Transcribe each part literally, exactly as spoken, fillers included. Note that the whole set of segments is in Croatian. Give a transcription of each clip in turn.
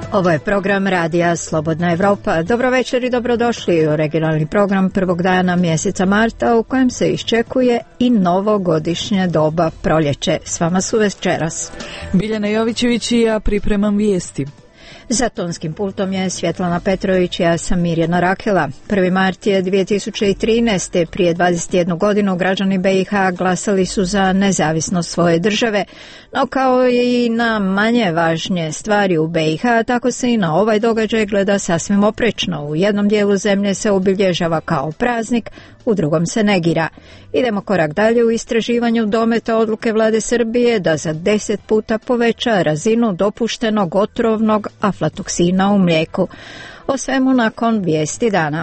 Ovo je program radija Slobodna Evropa. Dobro večer i dobrodošli u regionalni program prvog dana mjeseca marta u kojem se iščekuje i novogodišnje doba proljeće. S vama su večeras Biljana Jovićević i ja pripremam vijesti. Za tonskim pultom je Svjetlana Petrović, ja sam Mirjana Rakela. prvi mart je dvije tisuće trinaeste. Prije dvadeset jednu godinu građani B i H glasali su za nezavisnost svoje države, no kao i na manje važnije stvari u B i H, tako se i na ovaj događaj gleda sasvim oprečno. U jednom dijelu zemlje se obilježava kao praznik, u drugom se negira. Idemo korak dalje u istraživanju dometa odluke vlade Srbije da za deset puta poveća razinu dopuštenog otrovnog aflatoksina u mlijeku. O svemu nakon vijesti dana.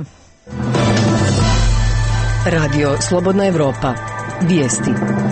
Radio Slobodna Evropa. Vijesti.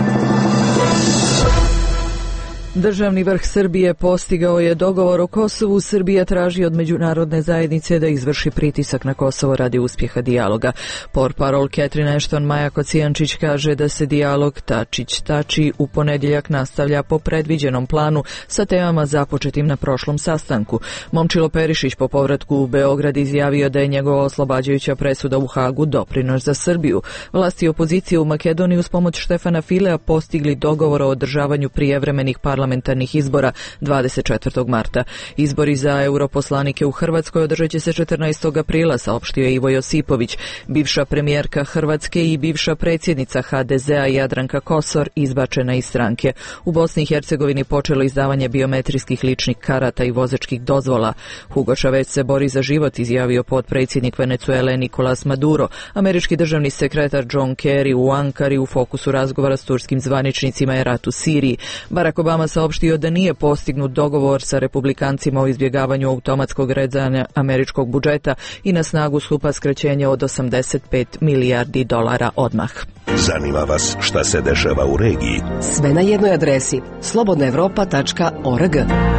Državni vrh Srbije postigao je dogovor o Kosovu. Srbija traži od međunarodne zajednice da izvrši pritisak na Kosovo radi uspjeha dijaloga. Portparol Catherine Ashton Maja Kocijančić kaže da se dijalog Tačić-Tači u ponedjeljak nastavlja po predviđenom planu sa temama započetim na prošlom sastanku. Momčilo Perišić po povratku u Beograd izjavio da je njegova oslobađajuća presuda u Hagu doprinos za Srbiju. Vlasti opozicije u Makedoniji uz pomoć Štefana Filea postigli dogovor o održavanju prijevremenih parlamentarnih parlamentarnih izbora dvadeset četvrtog marta. Izbori za europoslanike u Hrvatskoj održat će se četrnaestog aprila, saopštio je Ivo Josipović. Bivša premijerka Hrvatske i bivša predsjednica H D Z-a Jadranka Kosor izbačena iz stranke. U Bosni i Hercegovini počelo izdavanje biometrijskih ličnih karata i vozačkih dozvola. Hugo Chavez se bori za život, izjavio potpredsjednik Venezuele Nicolas Maduro. Američki državni sekretar John Kerry u Ankari u fokusu razgovora s turskim zvaničnicima je rat u Siriji. Barack Obama saopštio da nije postignut dogovor sa republikancima o izbjegavanju automatskog rezanja američkog budžeta i na snagu stupa skraćenje od osamdeset pet milijardi dolara odmah. Zanima vas šta se dešava u regiji? Sve na jednoj adresi slobodna evropa tačka org.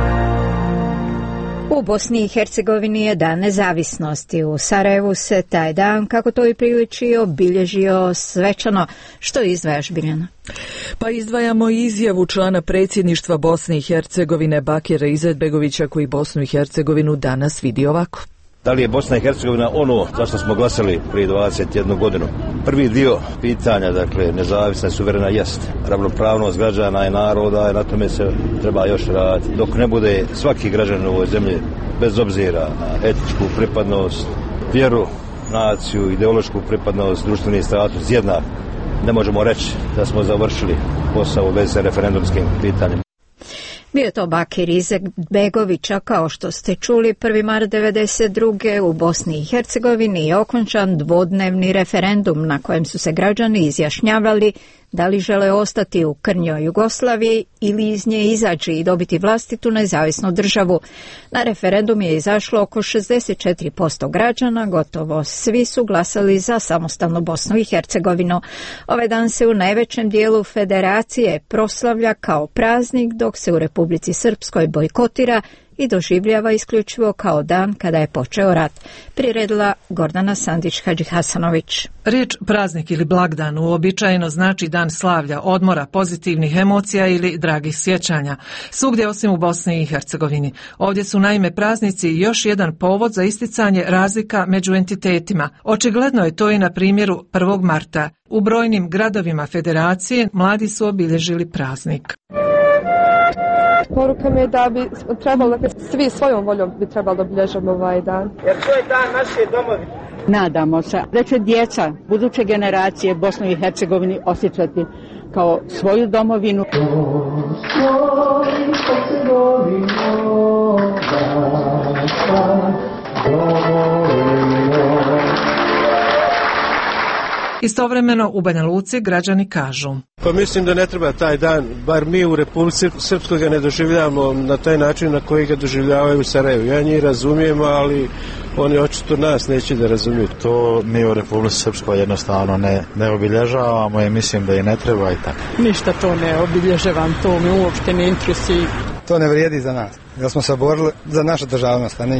U Bosni i Hercegovini je dan nezavisnosti. U Sarajevu se taj dan, kako to i priliči, obilježio svečano. Što izdvajaš, Biljana? Pa izdvajamo izjavu člana predsjedništva Bosne i Hercegovine Bakira Izetbegovića koji Bosnu i Hercegovinu danas vidi ovako. Da li je Bosna i Hercegovina ono za što smo glasali prije dvadeset jednu godinu? Prvi dio pitanja, dakle, nezavisna i suverena jest. Ravnopravnost građana i naroda, i na tome se treba još raditi. Dok ne bude svaki građan u ovoj zemlji, bez obzira na etičku pripadnost, vjeru, naciju, ideološku pripadnost, društveni status, jednak, ne možemo reći da smo završili posao u vezi sa referendumskim pitanjem. Bio je to Bakir Izetbegovića, kao što ste čuli, prvi mart devedeset druge u Bosni i Hercegovini je okončan dvodnevni referendum na kojem su se građani izjašnjavali da li žele ostati u krnjoj Jugoslaviji ili iz nje izaći i dobiti vlastitu nezavisnu državu. Na referendum je izašlo oko šezdeset četiri posto građana, gotovo svi su glasali za samostalnu Bosnu i Hercegovinu. Ovaj dan se u najvećem dijelu federacije proslavlja kao praznik, dok se u Republici Srpskoj bojkotira i doživljava isključivo kao dan kada je počeo rat. Priredila Gordana Sandić-Hadžihasanović. Riječ praznik ili blagdan uobičajeno znači dan slavlja, odmora, pozitivnih emocija ili dragih sjećanja. Svugdje osim u Bosni i Hercegovini. Ovdje su naime praznici još jedan povod za isticanje razlika među entitetima. Očigledno je to i na primjeru prvog marta. U brojnim gradovima federacije mladi su obilježili praznik. Poruka mi je da bi trebalo, dakle, svi svojom voljom bi trebalo obilježiti ovaj dan. Jer to je dan naše domovine. Nadamo se da će djeca, buduće generacije Bosnu i Hercegovini osjećati kao svoju domovinu. Istovremeno u Banja Luci građani kažu: Pa mislim da ne treba taj dan, bar mi u Republici Srpskoj ga ne doživljavamo na taj način na koji ga doživljavaju u Sarajevu. Ja njih razumijem, ali oni očito nas neće da razumiju. To mi u Republici Srpskoj jednostavno ne, ne obilježavamo i mislim da i ne treba i tako. Ništa to ne obilježavam, to mi uopšte ne interesuje. To ne vrijedi za nas, jer smo se borili za našu državnost, a ne njihovu.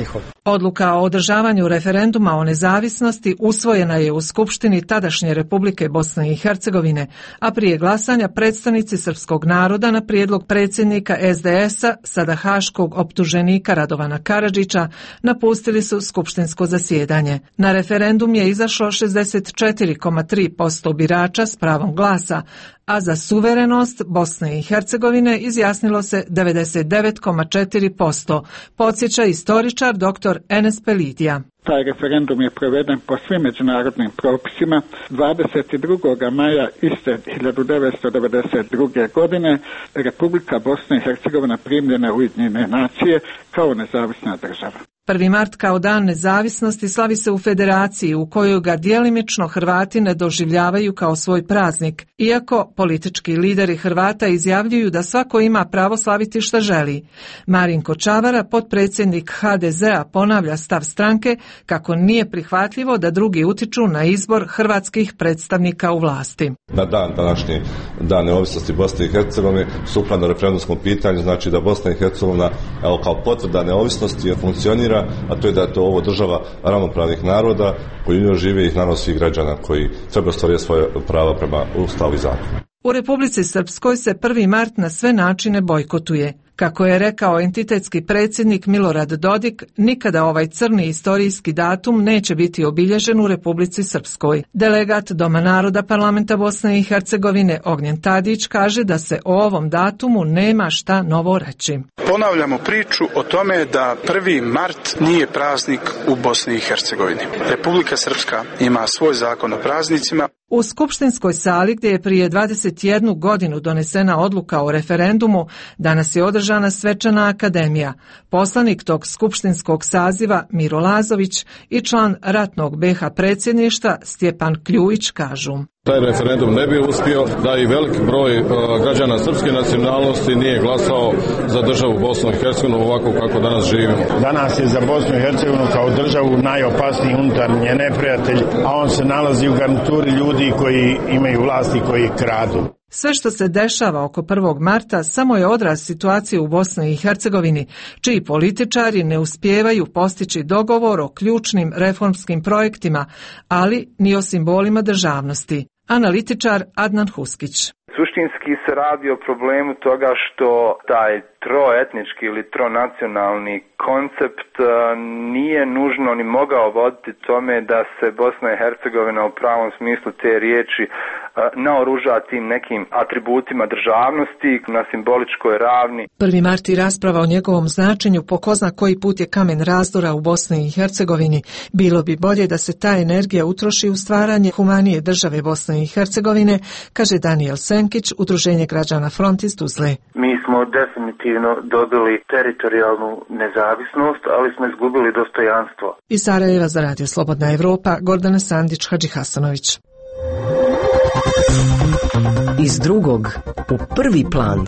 Odluka o održavanju referenduma o nezavisnosti usvojena je u Skupštini tadašnje Republike Bosne i Hercegovine, a prije glasanja predstavnici srpskog naroda na prijedlog predsjednika es de es-a, sada haškog optuženika Radovana Karadžića, napustili su skupštinsko zasjedanje. Na referendum je izašlo šezdeset četiri zarez tri posto birača s pravom glasa, a za suverenost Bosne i Hercegovine izjasnilo se devedeset devet zarez četiri posto, podsjeća istoričar dr. Enes Pelidija. Taj referendum je proveden po svim međunarodnim propisima. dvadeset drugog maja iste hiljadu devetsto devedeset druge. godine Republika Bosna i Hercegovina primljena u Ujedinjene nacije kao nezavisna država. prvi mart kao dan nezavisnosti slavi se u Federaciji, u kojoj ga djelimično Hrvati ne doživljavaju kao svoj praznik, iako politički lideri Hrvata izjavljuju da svako ima pravo slaviti šta želi. Marinko Čavara, potpredsjednik ha de ze-a, ponavlja stav stranke kako nije prihvatljivo da drugi utiču na izbor hrvatskih predstavnika u vlasti. Na dan današnji dan neovisnosti Bosne i Hercegovine, sukladno referendumskom pitanju, znači da Bosna i Hercegovina, evo, kao potvrda neovisnosti funkcionira, a to je da je to ovo država ravnopravnih naroda koji u njoj žive i naravno svih građana koji treba ostvariti svoje prava prema Ustavu i zakonu. U Republici Srpskoj se prvi mart na sve načine bojkotuje. Kako je rekao entitetski predsjednik Milorad Dodik, nikada ovaj crni istorijski datum neće biti obilježen u Republici Srpskoj. Delegat Doma naroda Parlamenta Bosne i Hercegovine Ognjen Tadić kaže da se o ovom datumu nema šta novo reći. Ponavljamo priču o tome da prvi mart nije praznik u Bosni i Hercegovini. Republika Srpska ima svoj zakon o praznicima. U skupštinskoj sali gdje je prije dvadeset jednu godinu donesena odluka o referendumu, danas je održana svečana akademija. Poslanik tog skupštinskog saziva Miro Lazović i član ratnog be ha predsjedništva Stjepan Kljujić kažu: taj referendum ne bi uspio da i veliki broj uh, građana srpske nacionalnosti nije glasao za državu Bosnu i Hercegovinu ovako kako danas živimo. Danas je za Bosnu i Hercegovinu kao državu najopasniji unutarnji neprijatelj, a on se nalazi u garnituri ljudi koji imaju vlast i koji kradu. Sve što se dešava oko prvog marta samo je odraz situacije u Bosni i Hercegovini, čiji političari ne uspijevaju postići dogovor o ključnim reformskim projektima, ali ni o simbolima državnosti. Analitičar Adnan Huskić. Suštinski se radi o problemu toga što taj troetnički ili tronacionalni koncept nije nužno ni mogao voditi tome da se Bosna i Hercegovina u pravom smislu te riječi naoruža tim nekim atributima državnosti na simboličkoj ravni. prvi mart i rasprava o njegovom značenju po ko zna koji put je kamen razdora u Bosni i Hercegovini. Bilo bi bolje da se ta energija utroši u stvaranje humanije države Bosne i Hercegovine, kaže Daniel Senkić, Udruženje građana Front iz Tuzle. Mi smo definitivno dobili teritorijalnu nezavisnost, ali smo izgubili dostojanstvo. Iz Sarajeva za Radio Slobodna Evropa, Gordana Sandić, Hadži Hasanović. Iz drugog u prvi plan.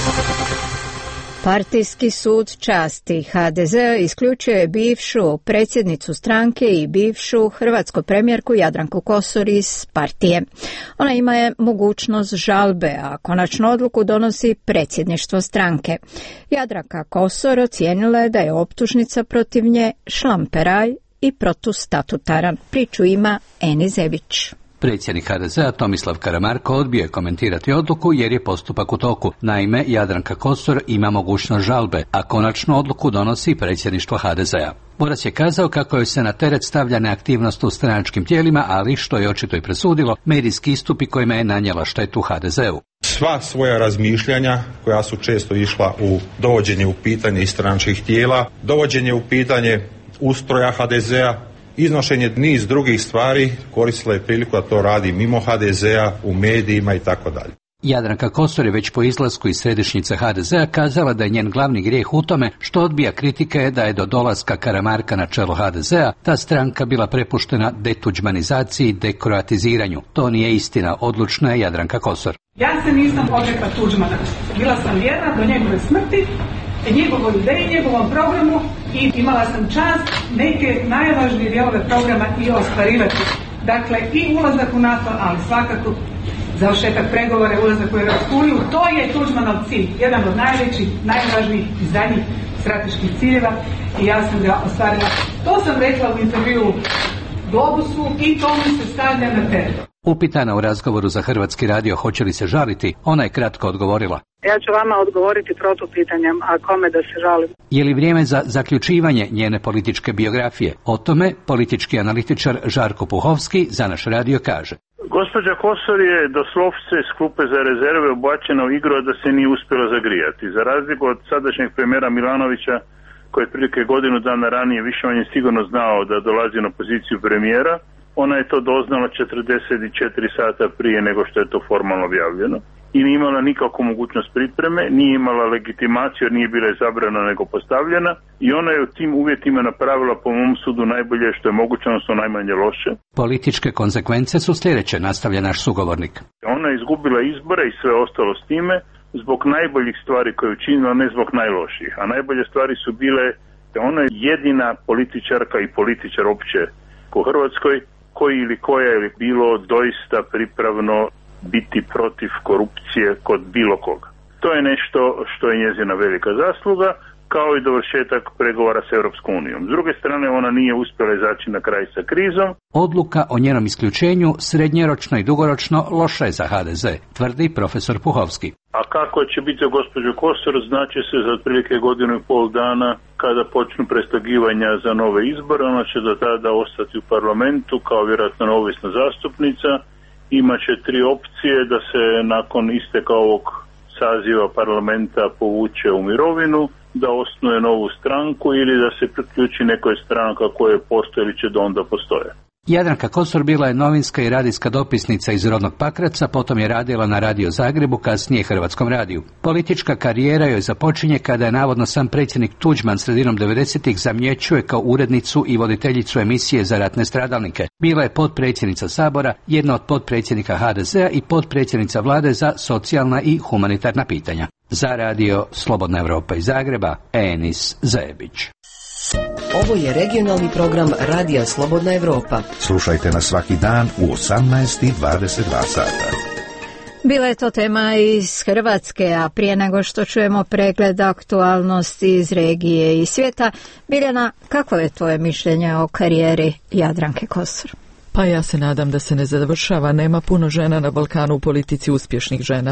Partijski sud časti ha de ze isključuje bivšu predsjednicu stranke i bivšu hrvatsku premijerku Jadranku Kosor iz partije. Ona ima je mogućnost žalbe, a konačnu odluku donosi predsjedništvo stranke. Jadranka Kosor ocijenila je da je optužnica protiv nje šlamperaj i protustatutaran. Priču ima Eni Zebić. Predsjednik ha de ze-a Tomislav Karamarko odbio je komentirati odluku jer je postupak u toku. Naime, Jadranka Kosor ima mogućnost žalbe, a konačnu odluku donosi predsjedništvo ha de ze-a. Borac je kazao kako joj se na teret stavlja neaktivnost u stranačkim tijelima, ali što je očito i presudilo, medijski istupi kojima je nanijela štetu ha de ze-u. Sva svoja razmišljanja koja su često išla u dovođenje u pitanje stranačkih tijela, dovođenje u pitanje ustroja ha de ze-a, iznošenje niz drugih stvari, koristila je priliku da to radi mimo ha de ze-a, u medijima i tako dalje. Jadranka Kosor je već po izlasku iz središnjice ha de ze-a kazala da je njen glavni grijeh u tome što odbija kritike da je do dolaska Karamarka na čelo ha de ze-a ta stranka bila prepuštena detuđmanizaciji i dekroatiziranju. To nije istina, odlučna je Jadranka Kosor. Ja se nisam odrekla Tuđmana. Bila sam vjerna do njegove smrti, njegovoj ideji, njegovom programu i imala sam čast neke najvažnije dijelove programa i ostvarivati. Dakle, i ulazak u NATO, ali svakako završetak pregovora, ulazak u Europsku uniju, to je Tuđmanov cilj, jedan od najvećih, najvažnijih i zadnjih strateških ciljeva i ja sam ga ostvarila. To sam rekla u intervjuu Globusu i to mi se stavlja na teret. Upitana u razgovoru za Hrvatski radio hoće li se žaliti, ona je kratko odgovorila. Ja ću vama odgovoriti protupitanjem, a kome da se žalim? Je li vrijeme za zaključivanje njene političke biografije? O tome politički analitičar Žarko Puhovski za naš radio kaže. Gospođa Kosor je doslovce s klupe za rezerve ubačena u igru, da se nije uspjela zagrijati. Za razliku od sadašnjeg premijera Milanovića, koji je prilike godinu dana ranije više manje sigurno znao da dolazi na poziciju premijera, ona je to doznala četrdeset četiri sata prije nego što je to formalno objavljeno. I nije imala nikakvu mogućnost pripreme, nije imala legitimaciju jer nije bila izabrana nego postavljena i ona je u tim uvjetima napravila po mom sudu najbolje što je moguće, odnosno najmanje loše. Političke konsekvence su sljedeće, nastavlja naš sugovornik. Ona je izgubila izbore i sve ostalo s time zbog najboljih stvari koje je učinila, ne zbog najloših. A najbolje stvari su bile da ona je jedina političarka i političar opće po Hrvatskoj koji ili koja je bilo doista pripravno biti protiv korupcije kod bilo koga. To je nešto što je njezina velika zasluga, kao i dovršetak pregovora s Europskom unijom. S druge strane, ona nije uspjela izaći na kraj sa krizom. Odluka o njenom isključenju srednjeročno i dugoročno loša je za H D Z, tvrdi profesor Puhovski. A kako će biti za gospođu Kosor, znači se za otprilike godinu i pol dana kada počnu preslagivanja za nove izbore. Ona će do tada ostati u parlamentu kao vjerojatno neovisna zastupnica. Imaće tri opcije da se nakon isteka ovog saziva parlamenta povuče u mirovinu, da osnuje novu stranku ili da se priključi nekoj stranka koje postoje ili će da onda postoje. Jadranka Kosor bila je novinska i radijska dopisnica iz rodnog Pakraca, potom je radila na Radio Zagrebu, kasnije Hrvatskom radiju. Politička karijera joj započinje kada je navodno sam predsjednik Tuđman sredinom devedesetih zamjećuje kao urednicu i voditeljicu emisije za ratne stradalnike. Bila je potpredsjednica Sabora, jedna od potpredsjednika H D Z-a i potpredsjednica vlade za socijalna i humanitarna pitanja. Za radio Slobodna Evropa iz Zagreba, Enis Zebić. Ovo je regionalni program Radija Slobodna Evropa. Slušajte nas svaki dan u osamnaest i dvadeset dva sata. Bila je to tema iz Hrvatske, a prije nego što čujemo pregled aktualnosti iz regije i svijeta, Biljana, kakvo je tvoje mišljenje o karijeri Jadranke Kosor? Pa ja se nadam da se ne završava, nema puno žena na Balkanu u politici, uspješnih žena.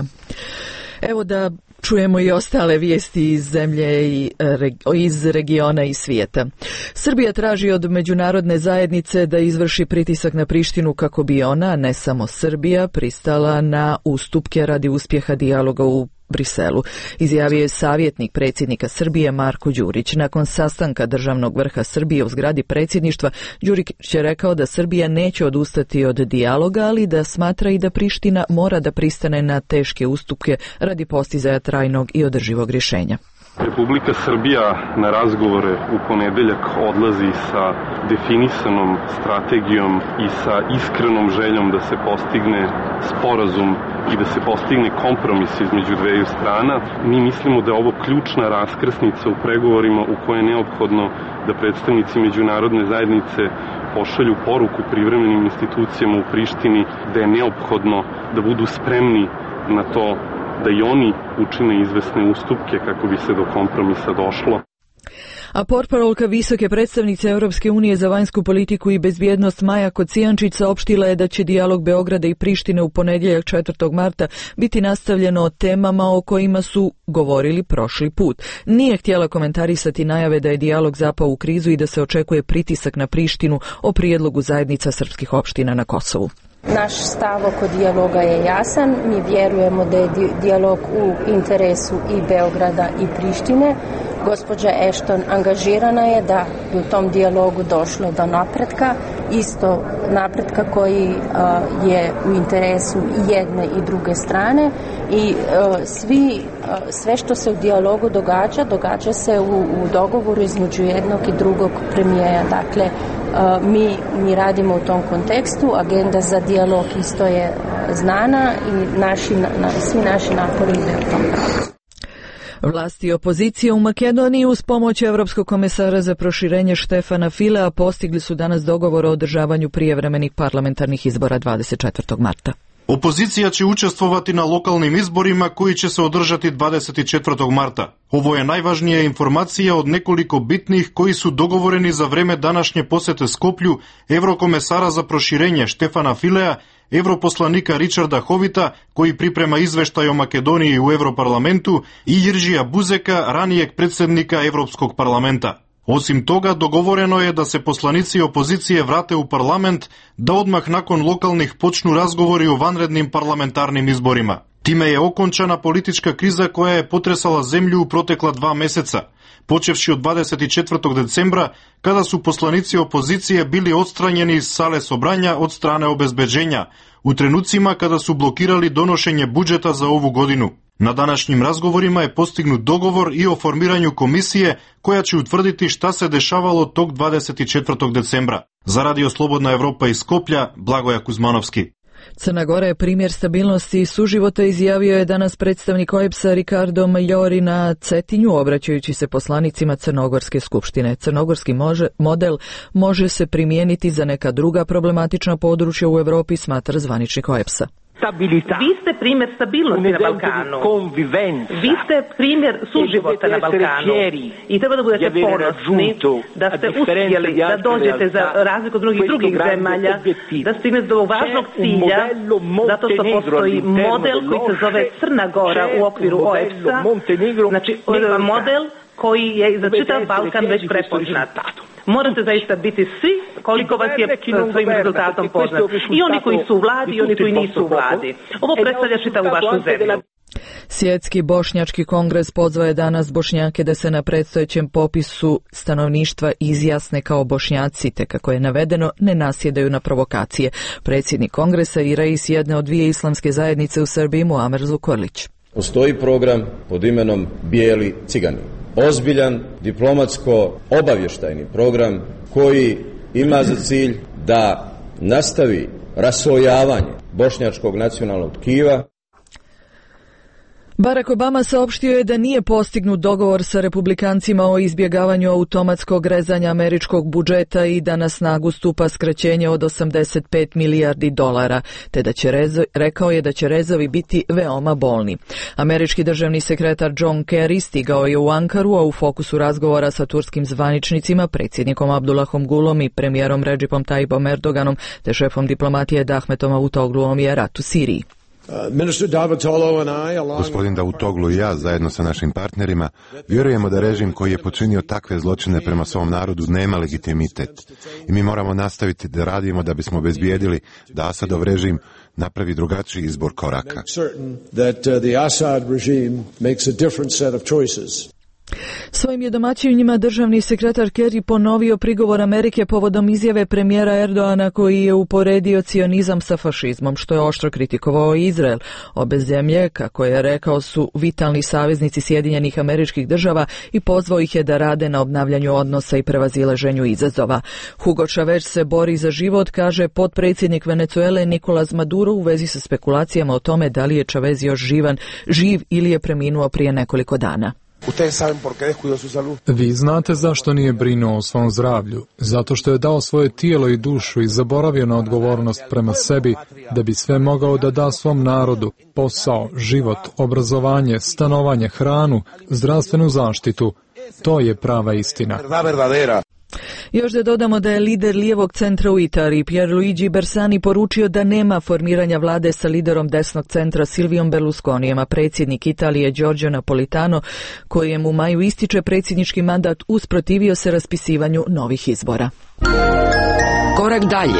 Evo da čujemo i ostale vijesti iz zemlje i iz regiona i svijeta. Srbija traži od međunarodne zajednice da izvrši pritisak na Prištinu kako bi ona, ne samo Srbija, pristala na ustupke radi uspjeha dijaloga u Briselu, izjavio je savjetnik predsjednika Srbije Marko Đurić. Nakon sastanka državnog vrha Srbije u zgradi predsjedništva, Đurić je rekao da Srbija neće odustati od dijaloga, ali da smatra i da Priština mora da pristane na teške ustupke radi postizaja trajnog i održivog rješenja. Republika Srbija na razgovore u ponedeljak odlazi sa definisanom strategijom i sa iskrenom željom da se postigne sporazum i da se postigne kompromis između dveju strana. Mi mislimo da je ovo ključna raskrsnica u pregovorima u kojoj je neophodno da predstavnici međunarodne zajednice pošalju poruku privremenim institucijama u Prištini da je neophodno da budu spremni na to da i oni učine izvesne ustupke kako bi se do kompromisa došlo. A portparolka visoke predstavnice Europske unije za vanjsku politiku i bezbjednost Maja Kocijančić saopštila je da će dijalog Beograda i Prištine u ponedjeljak četvrtog marta biti nastavljeno o temama o kojima su govorili prošli put. Nije htjela komentarisati najave da je dijalog zapao u krizu i da se očekuje pritisak na Prištinu o prijedlogu zajednica srpskih opština na Kosovu. Naš stav oko dijaloga je jasan. Mi vjerujemo da je dijalog u interesu i Beograda i Prištine. Gospođa Ashton angažirana je da bi u tom dijalogu došlo do napretka, isto napretka koji uh, je u interesu i jedne i druge strane i uh, svi, uh, sve što se u dijalogu događa, događa se u, u dogovoru između jednog i drugog premijera. Dakle, uh, mi, mi radimo u tom kontekstu, agenda za dijalog isto je uh, znana i naši, na, svi naši napori ide u tom pravcu. Vlasti i opozicija u Makedoniji uz pomoć Europskog komesara za proširenje Štefana Filea postigli su danas dogovor o održavanju prijevremenih parlamentarnih izbora dvadeset četvrtog marta. Opozicija će učestvovati na lokalnim izborima koji će se održati dvadeset četvrtog marta. Ovo je najvažnija informacija od nekoliko bitnih koji su dogovoreni za vreme današnje posete Skoplju evrokomesara za proširenje Štefana Filea, evroposlanika Richarda Hovita, koji priprema izveštaj o Makedoniji u Evroparlamentu, i Jiržija Buzeka, ranijeg predsjednika Evropskog parlamenta. Osim toga, dogovoreno je da se poslanici opozicije vrate u parlament, da odmah nakon lokalnih počnu razgovori o vanrednim parlamentarnim izborima. Time je okončana politička kriza koja je potresala zemlju u protekla dva meseca, počevši od dvadeset četvrtog decembra, kada su poslanici opozicije bili odstranjeni iz sale sobranja od strane obezbeđenja, u trenucima kada su blokirali donošenje budžeta za ovu godinu. Na današnjim razgovorima je postignut dogovor i o formiranju komisije koja će utvrditi šta se dešavalo tog dvadeset četvrtog decembra. Za Radio Slobodna Evropa iz Skoplja, Blagoja Kuzmanovski. Crna Gora je primjer stabilnosti i suživota, izjavio je danas predstavnik O E B S-a Ricardo Majori na Cetinju, obraćajući se poslanicima Crnogorske skupštine. Crnogorski može, model može se primijeniti za neka druga problematična područja u Europi, smatra zvaničnik O E B S-a. Vi ste primjer stabilnosti na Balkanu. Vi ste primjer suživota na Balkanu. I treba da budete ponosni da ste uspjeli da dođete za razliku od mnogih drugih zemalja, da stignete do ovog važnog cilja, zato što postoji model koji se zove Crna Gora u okviru O E B S-a. Znači, model koji je za čitav Balkan već prepoznat. Morate zaista biti svi koliko vas je svojim rezultatom poznat. I oni koji su u vladi i oni koji nisu u vladi. Ovo predstavlja čitavu vašu zemlju. Svjetski bošnjački kongres pozvao je danas Bošnjake da se na predstojećem popisu stanovništva izjasne kao Bošnjaci, te kako je navedeno ne nasjedaju na provokacije. Predsjednik kongresa i rais jedne od dvije islamske zajednice u Srbiji Muamer Zukorlić. Postoji program pod imenom Bijeli cigani. Ozbiljan diplomatsko-obavještajni program koji ima za cilj da nastavi rasojavanje bošnjačkog nacionalnog tkiva. Barack Obama saopštio je da nije postignut dogovor sa republikancima o izbjegavanju automatskog rezanja američkog budžeta i da na snagu stupa skraćenje od osamdeset pet milijardi dolara, te da će rezo, rekao je da će rezovi biti veoma bolni. Američki državni sekretar John Kerry stigao je u Ankaru, a u fokusu razgovora sa turskim zvaničnicima, predsjednikom Abdullahom Gulom i premijerom Redžipom Tayyipom Erdoganom, te šefom diplomatije Dahmetom Avutogluom je rat u Siriji. Gospodin Davutoglu i ja, zajedno sa našim partnerima, vjerujemo da režim koji je počinio takve zločine prema svom narodu nema legitimitet. I mi moramo nastaviti da radimo da bismo obezbijedili da Asadov režim napravi drugačiji izbor koraka. Svojim je domaćinima državni sekretar Kerry ponovio prigovor Amerike povodom izjave premijera Erdoana koji je uporedio cionizam sa fašizmom, što je oštro kritikovao Izrael. Obe zemlje, kako je rekao, su vitalni saveznici Sjedinjenih Američkih Država i pozvao ih je da rade na obnavljanju odnosa i prevazilaženju izazova. Hugo Chavez se bori za život, kaže potpredsjednik Venezuele Nicolás Maduro u vezi sa spekulacijama o tome da li je Chavez još živan, živ ili je preminuo prije nekoliko dana. Vi znate zašto nije brinuo o svom zdravlju? Zato što je dao svoje tijelo i dušu i zaboravio na odgovornost prema sebi da bi sve mogao da da svom narodu: posao, život, obrazovanje, stanovanje, hranu, zdravstvenu zaštitu. To je prava istina. Još da dodamo da je lider lijevog centra u Italiji, Pierluigi Bersani, poručio da nema formiranja vlade sa liderom desnog centra Silvijom Berlusconijem, a predsjednik Italije Giorgio Napolitano, kojem u maju ističe predsjednički mandat, usprotivio se raspisivanju novih izbora. Korak dalje.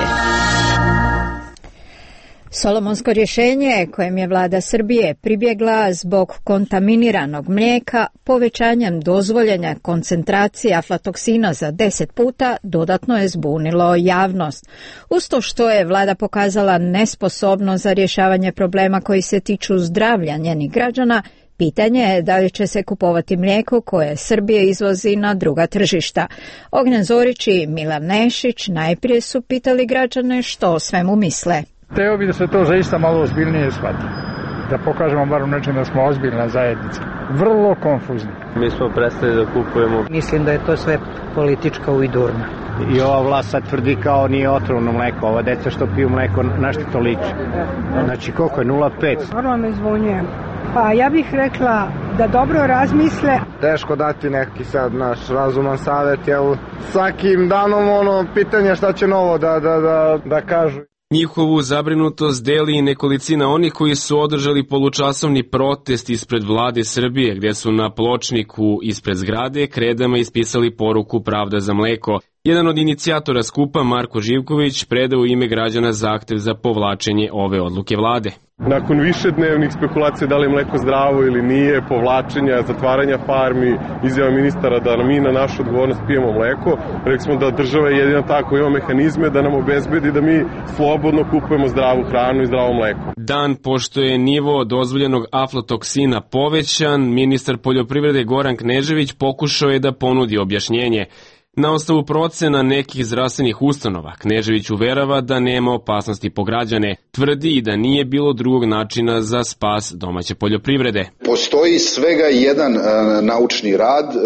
Solomonsko rješenje kojem je vlada Srbije pribjegla zbog kontaminiranog mlijeka povećanjem dozvoljenja koncentracije aflatoksina za deset puta dodatno je zbunilo javnost. Uz to što je vlada pokazala nesposobnost za rješavanje problema koji se tiču zdravlja njenih građana, pitanje je da li će se kupovati mlijeko koje Srbije izvozi na druga tržišta. Ognjen Zorić i Milan Nešić najprije su pitali građane što o svemu misle. Teo bi da se to zaista malo ozbiljnije shvati. da pokažemo bar u nečem da smo ozbiljna zajednica. Vrlo konfuzni. Mi smo prestali da kupujemo. Mislim da je to sve politička ujdurna. I ova vlast sad tvrdi kao nije otrovno mleko. Ova deca što piju mleko, na što to liči? Znači koliko je nula zarez pet? Vrlo me zvonjujem. Pa ja bih rekla da dobro razmisle. Teško dati neki sad naš razuman savjet, jel svakim danom ono pitanje šta će novo da, da, da, da kažu. Njihovu zabrinutost deli i nekolicina onih koji su održali polučasovni protest ispred vlade Srbije, gdje su na pločniku ispred zgrade kredama ispisali poruku Pravda za mleko. Jedan od inicijatora skupa, Marko Živković, predao u ime građana zahtev za povlačenje ove odluke vlade. Nakon višednevnih spekulacija da li je mleko zdravo ili nije, povlačenja, zatvaranja farmi, izjava ministara da mi na našu odgovornost pijemo mleko, rekli smo da država je jedina ta koja ima mehanizme da nam obezbedi da mi slobodno kupujemo zdravu hranu i zdravo mleko. Dan pošto je nivo dozvoljenog aflatoksina povećan, ministar poljoprivrede Goran Knežević pokušao je da ponudi objašnjenje. Na osnovu procena nekih zdravstvenih ustanova, Knežević uverava da nema opasnosti po građane, tvrdi i da nije bilo drugog načina za spas domaće poljoprivrede. Postoji svega jedan uh, naučni rad uh,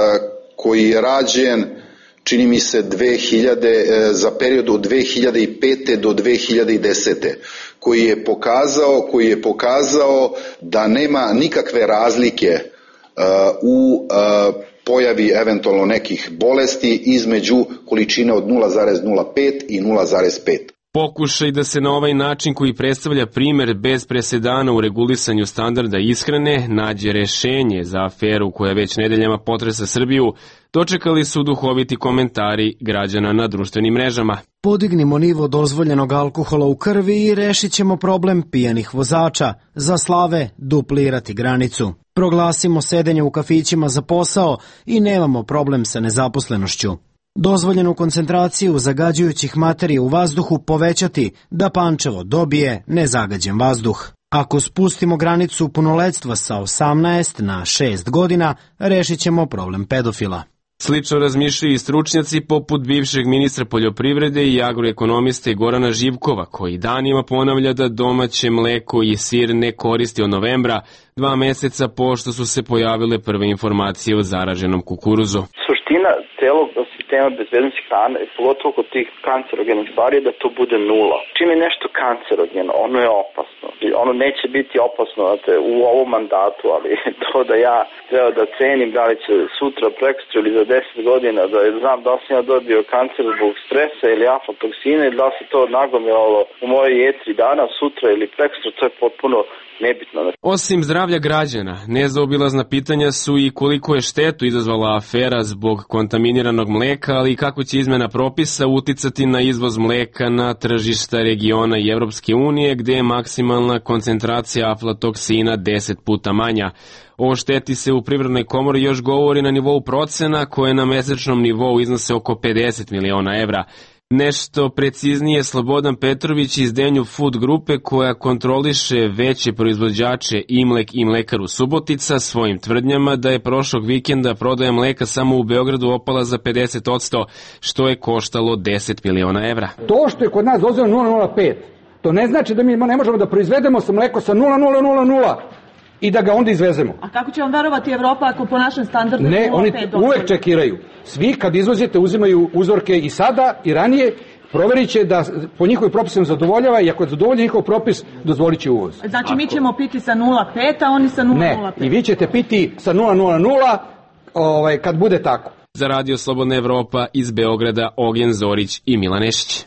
koji je rađen, čini mi se, dve hiljade, uh, za period od dve hiljade pete do dve hiljade desete. koji je pokazao, koji je pokazao da nema nikakve razlike uh, u uh, pojavi eventualno nekih bolesti između količine od nula zarez nula pet i nula zarez pet. Pokušaj da se na ovaj način koji predstavlja primer bez presedana u regulisanju standarda ishrane nađe rešenje za aferu koja već nedeljama potresa Srbiju, dočekali su duhoviti komentari građana na društvenim mrežama. Podignimo nivo dozvoljenog alkohola u krvi i rešit ćemo problem pijanih vozača. Za slave duplirati granicu. Proglasimo sedenje u kafićima za posao i nemamo problem sa nezaposlenošću. Dozvoljenu koncentraciju zagađujućih materija u vazduhu povećati da Pančevo dobije nezagađen vazduh. Ako spustimo granicu punoletstva sa osamnaest na šest godina, rešit ćemo problem pedofila. Slično razmišljaju i stručnjaci poput bivšeg ministra poljoprivrede i agroekonomiste Gorana Živkova, koji danima ponavlja da domaće mleko i sir ne koristi od novembra, dva meseca pošto su se pojavile prve informacije o zaraženom kukuruzu. Suština celog sistema bezbednosti hrane, pogotovo kod tih kancerogenih stvari, je da to bude nula. Čim je nešto kancerogeno, ono je opasno. Ono neće biti opasno znate, u ovom mandatu, ali to da ja treba da cenim da li će sutra, prekosutra ili za deset godina, da znam da sam ja dobio kancer zbog stresa ili aflatoksina ili da se to nagomilalo u mojoj jetri danas, sutra ili prekosutra, to je potpuno nebitno. Osim zdravlja građana, nezaobilazna pitanja su i koliko je štetu izazvala afera zbog kontaminiranog mleka, ali i kako će izmena propisa uticati na izvoz mleka na tržišta regiona i Evropske unije, gde je maksimalna koncentracija aflatoksina deset puta manja. O šteti se u Privrednoj komori još govori na nivou procena koje na mesečnom nivou iznose oko pedeset miliona evra. Nešto preciznije Slobodan Petrović iz Denju Food grupe koja kontroliše veće proizvođače Imlek i Mlekaru Subotica svojim tvrdnjama da je prošlog vikenda prodaja mleka samo u Beogradu opala za pedeset posto, što je koštalo deset miliona evra. To što je kod nas dozvoljeno nula zarez nula pet, to ne znači da mi ne možemo da proizvedemo sa mleko sa nula zarez nula nula nula i da ga onda izvezemo. A kako će vam verovati Evropa ako po našem standardu ne, nula zarez pet oni uvek čekiraju. Svi kad izvozite uzimaju uzorke i sada i ranije, proverit će da po njihovim propisima zadovoljava i ako je zadovolji njihov propis, dozvolit će uvoz. Znači ako... mi ćemo piti sa nula zarez pet, a oni sa nula zarez nula pet. Ne, i vi ćete piti sa nula zarez nula nula ovaj, kad bude tako. Za Radio Slobodna Evropa iz Beograda Ognjen Zorić i Milan Nešić.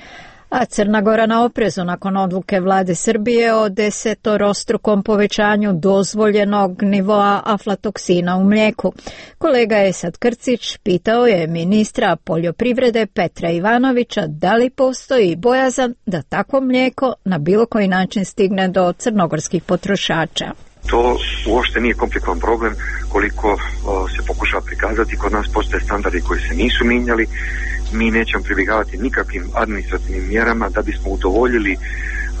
A Crna Gora na oprezu nakon odluke vlade Srbije o desetorostrukom povećanju dozvoljenog nivoa aflatoksina u mlijeku. Kolega Esad Krcić pitao je ministra poljoprivrede Petra Ivanovića da li postoji bojazan da takvo mlijeko na bilo koji način stigne do crnogorskih potrošača. To uopšte nije komplikovan problem koliko o, se pokušava prikazati. Kod nas postoje standardi koji se nisu mijenjali. Mi nećemo pribjegavati nikakvim administrativnim mjerama da bismo udovoljili uh,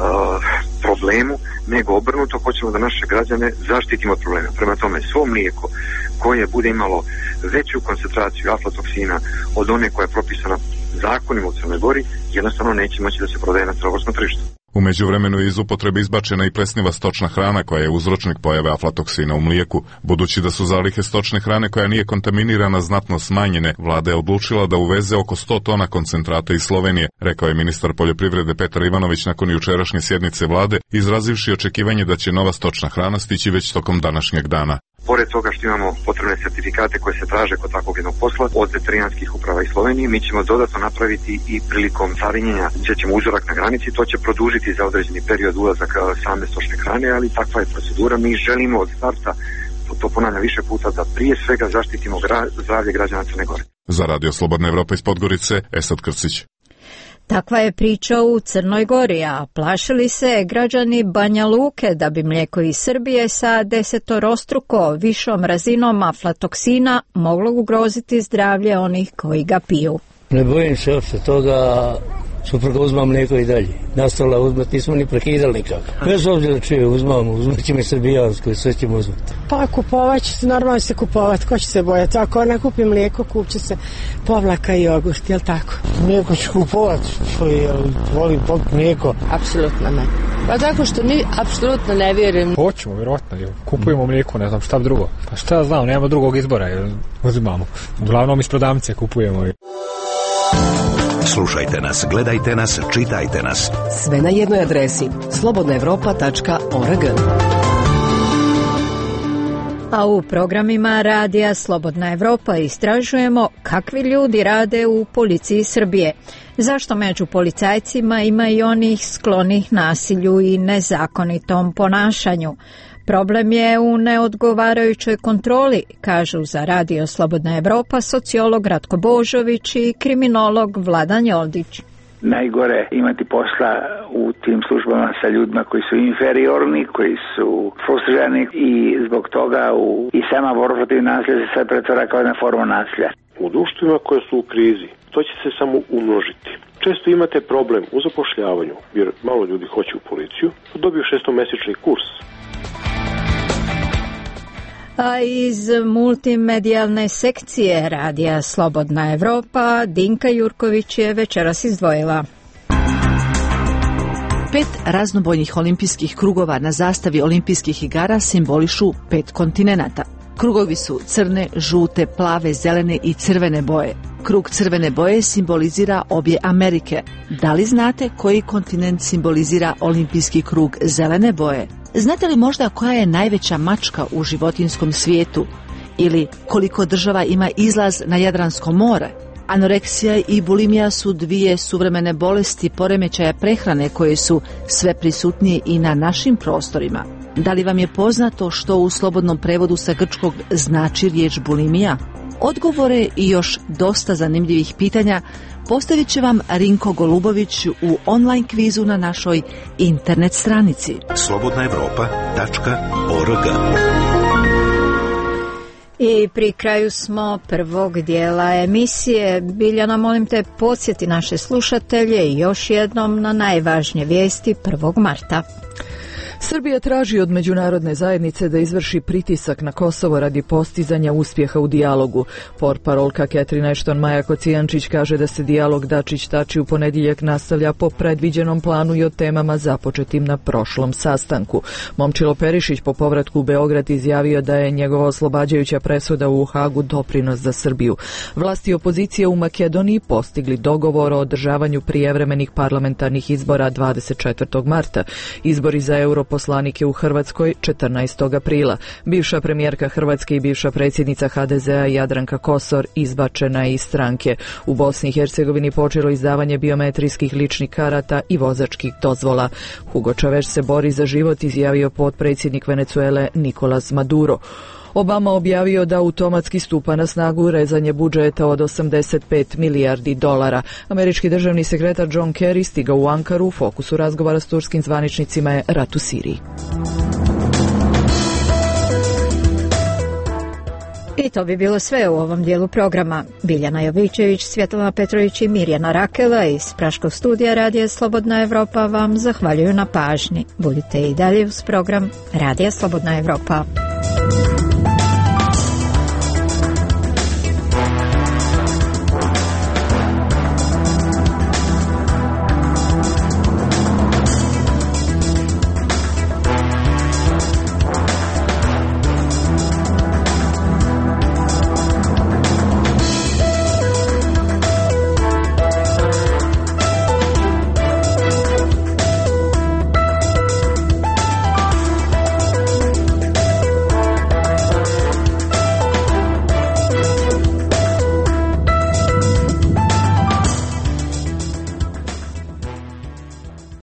problemu, nego obrnuto hoćemo da naše građane zaštitimo od problema. Prema tome, svo mlijeko koje bude imalo veću koncentraciju aflatoksina od one koja je propisana zakonima u Crnoj Gori, jednostavno neće moći da se prodaje na crnogorskom tržištu. U međuvremenu je iz upotrebe izbačena i plesniva stočna hrana koja je uzročnik pojave aflatoksina u mlijeku. Budući da su zalihe stočne hrane koja nije kontaminirana znatno smanjene, vlada je odlučila da uveze oko sto tona koncentrata iz Slovenije, rekao je ministar poljoprivrede Petar Ivanović nakon jučerašnje sjednice vlade, izrazivši očekivanje da će nova stočna hrana stići već tokom današnjeg dana. Pored toga što imamo potrebne sertifikate koje se traže kod takvog jednog posla od veterinarskih uprava iz Slovenije, mi ćemo dodatno napraviti i prilikom carinjenja, gdje ćemo uzorak na granici, to će produžiti za određeni period ulazak same stočne hrane, ali takva je procedura. Mi želimo od starta, to ponavljam više puta, da prije svega zaštitimo gra, zdravlje građana Crne Gore. Za Radio Slobodna Evropa iz Podgorice, Esad Krcić. Takva je priča u Crnoj Gori, a plašili se građani Banja Luke da bi mlijeko iz Srbije sa desetorostruko višom razinom aflatoksina moglo ugroziti zdravlje onih koji ga piju. Ne bojim se uopšte toga, supruga uzma mlijeko i dalje. Nastavila uzmat, nismo ni prekidali nikako. Bez obzira čije uzmamo, uzmat ćemo i srbijansko i sve ćemo uzmati. Pa kupovat će se, normalno se kupovat, ko će se bojati? Ako ne kupi mlijeko, kupće se povlaka i jogurt, jel tako? Mlijeko ću kupovat, volim popiti mlijeko. Apsolutno ne. Pa tako što mi apsolutno ne vjerujem. Hoćemo, vjerojatno, kupujemo mlijeko, ne znam šta drugo. Pa šta ja znam, nema drugog izbora, jer uzimamo. Uglavnom iz prodavnice kupujemo. Slušajte nas, gledajte nas, čitajte nas. Sve na jednoj adresi slobodna evropa tačka org. A u programima Radija Slobodna Evropa istražujemo kakvi ljudi rade u policiji Srbije. Zašto među policajcima ima i onih sklonih nasilju i nezakonitom ponašanju? Problem je u neodgovarajućoj kontroli, kažu za Radio Slobodna Evropa sociolog Ratko Božović i kriminolog Vladan Joldić. Najgore imati posla u tim službama sa ljudima koji su inferiorni, koji su frustrirani i zbog toga u, i sama borba protiv nasilja se sad pretvara kao jedna forma nasilja. U društvima koje su u krizi, to će se samo umnožiti. Često imate problem u zapošljavanju, jer malo ljudi hoće u policiju, dobiju šestomesečni kurs. A iz multimedijalne sekcije Radija Slobodna Evropa Dinka Jurković je večeras izdvojila. Pet raznobojnih olimpijskih krugova na zastavi olimpijskih igara simbolišu pet kontinenata. Krugovi su crne, žute, plave, zelene i crvene boje. Krug crvene boje simbolizira obje Amerike. Da li znate koji kontinent simbolizira olimpijski krug zelene boje? Znate li možda koja je najveća mačka u životinjskom svijetu? Ili koliko država ima izlaz na Jadransko more? Anoreksija i bulimija su dvije suvremene bolesti poremećaja prehrane koje su sve prisutnije i na našim prostorima. Da li vam je poznato što u slobodnom prevodu sa grčkog znači riječ bulimija? Odgovore i još dosta zanimljivih pitanja postavit će vam Rinko Golubović u online kvizu na našoj internet stranici slobodna evropa tačka org. I pri kraju smo prvog dijela emisije. Biljana, molim te, podsjeti naše slušatelje još jednom na najvažnije vijesti prvog marta. Srbija traži od međunarodne zajednice da izvrši pritisak na Kosovo radi postizanja uspjeha u dijalogu. Portparolka Catherine Ashton Maja Kocijančić kaže da se dijalog Dačić-Tači u ponedjeljak nastavlja po predviđenom planu i o temama započetim na prošlom sastanku. Momčilo Perišić po povratku u Beograd izjavio da je njegova oslobađajuća presuda u Hagu doprinos za Srbiju. Vlasti opozicije u Makedoniji postigli dogovor o održavanju prijevremenih parlamentarnih izbora dvadeset četvrtog marta. Izbori za euro poslanike u Hrvatskoj četrnaestog aprila. Bivša premijerka Hrvatske i bivša predsjednica ha de zea Jadranka Kosor izbačena je iz stranke. U Bosni i Hercegovini počelo izdavanje biometrijskih ličnih karata i vozačkih dozvola. Hugo Chavez se bori za život, izjavio potpredsjednik Venezuele Nicolas Maduro. Obama objavio da automatski stupa na snagu rezanje budžeta od osamdeset pet milijardi dolara. Američki državni sekretar John Kerry stigao u Ankaru, u fokusu razgovora s turskim zvaničnicima je rat u Siriji. I to bi bilo sve u ovom dijelu programa. Biljana Jovićević, Svjetlana Petrović i Mirjana Rakela iz Praškog studija Radija Slobodna Evropa vam zahvaljuju na pažnji. Budite i dalje uz program Radija Slobodna Evropa.